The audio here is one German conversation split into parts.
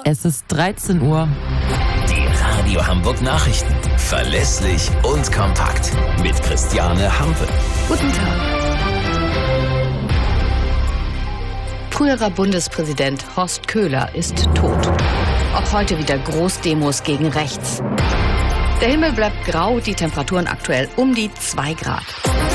Es ist 13 Uhr. Die Radio Hamburg Nachrichten. Verlässlich und kompakt. Mit Christiane Hampe. Guten Tag. Früherer Bundespräsident Horst Köhler ist tot. Auch heute wieder Großdemos gegen rechts. Der Himmel bleibt grau, die Temperaturen aktuell um die 2 Grad.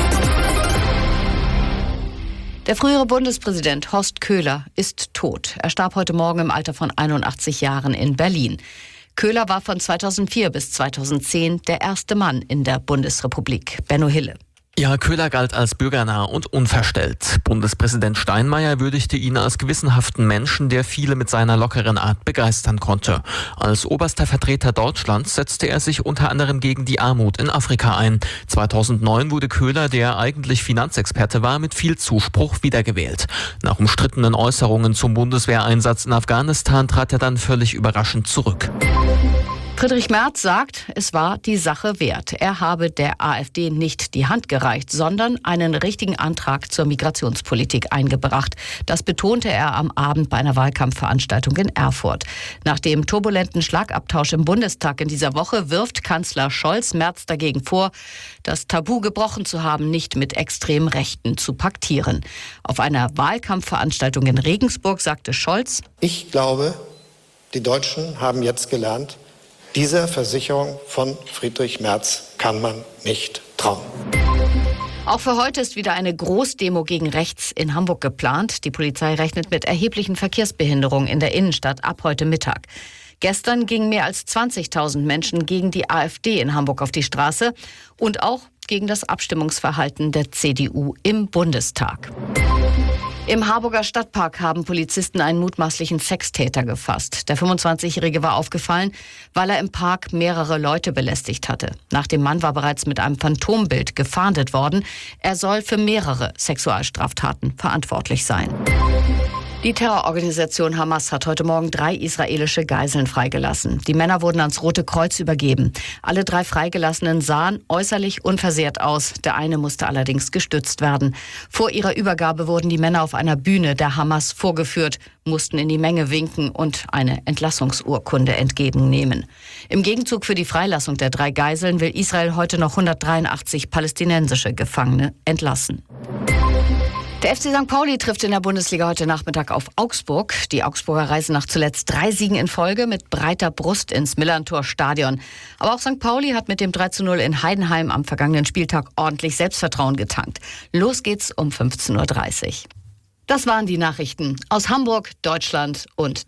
Der frühere Bundespräsident Horst Köhler ist tot. Er starb heute Morgen im Alter von 81 Jahren in Berlin. Köhler war von 2004 bis 2010 der erste Mann in der Bundesrepublik. Benno Hille. Ja, Köhler galt als bürgernah und unverstellt. Bundespräsident Steinmeier würdigte ihn als gewissenhaften Menschen, der viele mit seiner lockeren Art begeistern konnte. Als oberster Vertreter Deutschlands setzte er sich unter anderem gegen die Armut in Afrika ein. 2009 wurde Köhler, der eigentlich Finanzexperte war, mit viel Zuspruch wiedergewählt. Nach umstrittenen Äußerungen zum Bundeswehreinsatz in Afghanistan trat er dann völlig überraschend zurück. Friedrich Merz sagt, es war die Sache wert. Er habe der AfD nicht die Hand gereicht, sondern einen richtigen Antrag zur Migrationspolitik eingebracht. Das betonte er am Abend bei einer Wahlkampfveranstaltung in Erfurt. Nach dem turbulenten Schlagabtausch im Bundestag in dieser Woche wirft Kanzler Scholz Merz dagegen vor, das Tabu gebrochen zu haben, nicht mit extrem Rechten zu paktieren. Auf einer Wahlkampfveranstaltung in Regensburg sagte Scholz: Ich glaube, die Deutschen haben jetzt gelernt, dieser Versicherung von Friedrich Merz kann man nicht trauen. Auch für heute ist wieder eine Großdemo gegen rechts in Hamburg geplant. Die Polizei rechnet mit erheblichen Verkehrsbehinderungen in der Innenstadt ab heute Mittag. Gestern gingen mehr als 20.000 Menschen gegen die AfD in Hamburg auf die Straße und auch gegen das Abstimmungsverhalten der CDU im Bundestag. Im Harburger Stadtpark haben Polizisten einen mutmaßlichen Sextäter gefasst. Der 25-Jährige war aufgefallen, weil er im Park mehrere Leute belästigt hatte. Nach dem Mann war bereits mit einem Phantombild gefahndet worden. Er soll für mehrere Sexualstraftaten verantwortlich sein. Die Terrororganisation Hamas hat heute Morgen 3 israelische Geiseln freigelassen. Die Männer wurden ans Rote Kreuz übergeben. Alle 3 Freigelassenen sahen äußerlich unversehrt aus. Der eine musste allerdings gestützt werden. Vor ihrer Übergabe wurden die Männer auf einer Bühne der Hamas vorgeführt, mussten in die Menge winken und eine Entlassungsurkunde entgegennehmen. Im Gegenzug für die Freilassung der 3 Geiseln will Israel heute noch 183 palästinensische Gefangene entlassen. Der FC St. Pauli trifft in der Bundesliga heute Nachmittag auf Augsburg. Die Augsburger reisen nach zuletzt 3 Siegen in Folge mit breiter Brust ins Millerntor-Stadion. Aber auch St. Pauli hat mit dem 3:0 in Heidenheim am vergangenen Spieltag ordentlich Selbstvertrauen getankt. Los geht's um 15:30 Uhr. Das waren die Nachrichten aus Hamburg, Deutschland und